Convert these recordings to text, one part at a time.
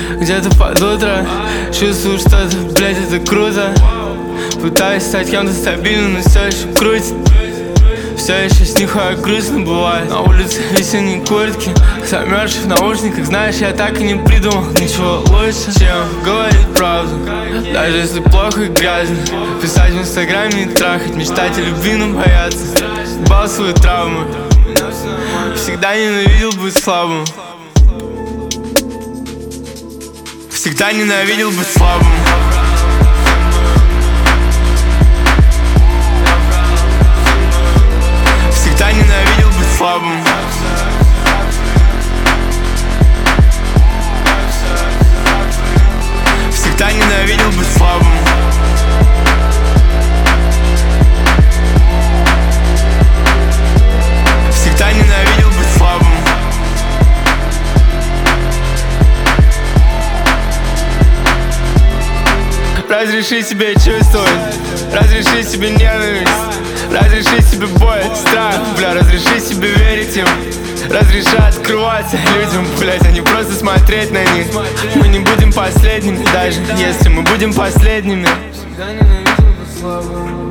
где-то под утро. Чувствую что-то, блядь, это круто. Пытаюсь стать кем-то стабильным, но все еще крутит. Все еще с нихуя грустно бывает. На улице весенние куртки, замерзших в наушниках. Знаешь, я так и не придумал ничего лучше, чем говорить правду, даже если плохо и грязно. Писать в инстаграме и трахать, мечтать о любви, но бояться. Бал свою травму. Всегда ненавидел быть слабым. Всегда ненавидел быть слабым. Всегда ненавидел быть слабым. Всегда ненавидел быть слабым. Всегда ненавидел быть слабым. Разреши себе чувствовать, разреши себе ненависть, разреши себе боль, страх, бля, разреши себе верить им. Разреши открываться людям, блять, а не просто смотреть на них. Мы не будем последними, даже если мы будем последними. Всегда ненавидел быть слабым.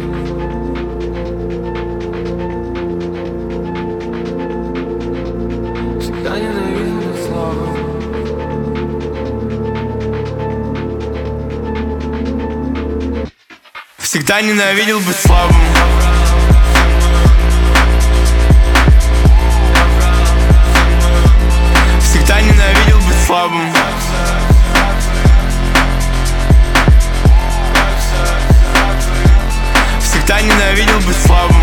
Всегда ненавидел быть слабым. Всегда ненавидел быть слабым. Всегда ненавидел быть слабым. Всегда ненавидел быть слабым.